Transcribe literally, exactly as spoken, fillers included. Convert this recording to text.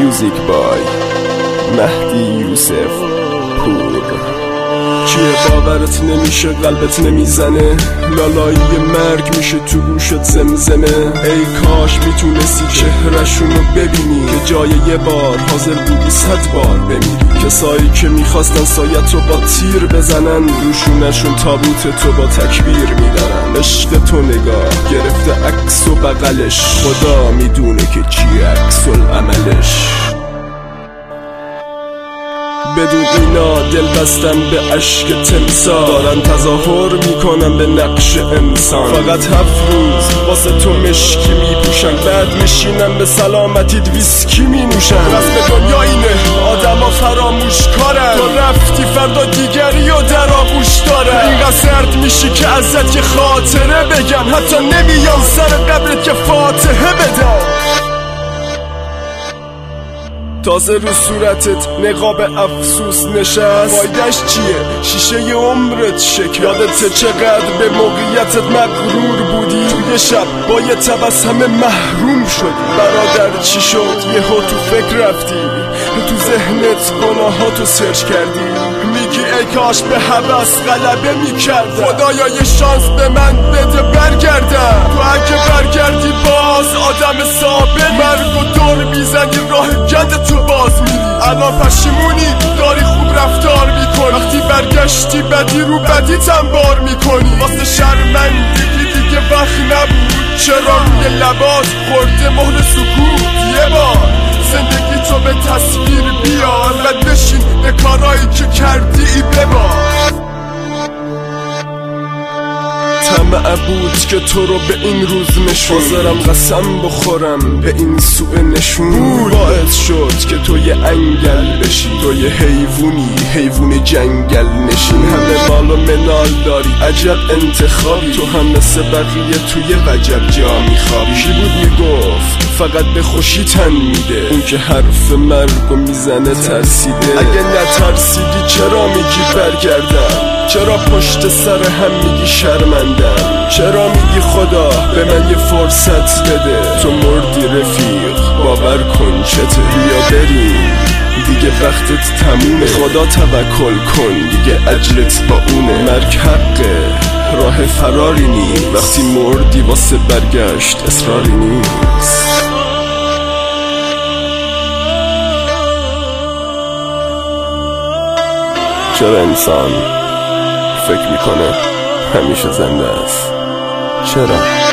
میوزیک بای مهدی یوسف پور. چیه باورت نمیشه، قلبت نمیزنه، لالایی مرگ میشه تو گوشت زمزمه. ای کاش میتونستی چهرشونو ببینی که جای یه بار حاضر بودی صد بار بمیری. کسایی که میخواستن سایتو با تیر بزنن، روشونشون تابوت تو با تکبیر میدارن. عشق تو نگاه گرفته عکس و بغلش، خدا میدونه که چیه عکس العملش. بدون اینا دل بستن به عشق تمسا، دارن تظاهر میکنن به نقش انسان. فقط هفت روز واسه تو مشکی میپوشن، بعد میشینن به سلامتید ویسکی مینوشن. رسم دنیا اینه آدما فراموش کارن، تو رفتی فردا دیگری و در آغوش دارن. اینقدر سرد میشی که ازت یه خاطره بگن، حتی نمیان سر قبرت که فاتحه بدن. تازه رو صورتت نقاب افسوس نشست، فایدش چیه؟ شیشه ی عمرت شکست. یادت چقدر به موقعیتت مغرور بودی، توی شب با یه تبسم محروم شدی. برادر چی شد؟ یهو تو فکر رفتی، تو ذهنت گناهاتو سرچ کردی. میگی ای کاش به هوس غلبه میکردم، خدایا یه شانس به من بده برگردم. تو اگه برگردی باز آدم ثابت، مرگ و دور میزنی راه گند تو باز میری. الان پشیمونی داری خوب رفتار میکنی، وقتی برگشتی بدی رو بدی تنبار میکنی. واسه شرمندگی دیگه وقت نبود، چرا روی لبات خورده مهر سکوت. یه بار زندگی تو به تصویر بیار و بشین به کارایی که کردی ای ببار. طمع بود که تو رو به این روز نشون، حاضرم قسم بخورم به این سوء نشون. باعث شد که تو یه انگل بشی، تو یه حیوونی، حیوون جنگل نشین. همه مال و منال داری، عجب انتخابی، تو هم مثل بقیه توی وجب جا میخوابی. کی بود میگفت فقط به خوشی تن میده، اون که حرف مرگو میزنه ترسیده. اگه نترسیدی چرا میگی برگردم؟ چرا پشت سر هم میگی شرمندم؟ چرا میگی خدا به من یه فرصت بده؟ تو مردی رفیق باور کن چته. بیا بریم دیگه وقتت تمومه، خدا توکل کن دیگه اجرت با اونه. مرگ حقه راه فراری نیست، وقتی مردی واسه برگشت اصراری نیست. چرا انسان فکر میکنه همیشه زنده است؟ چرا؟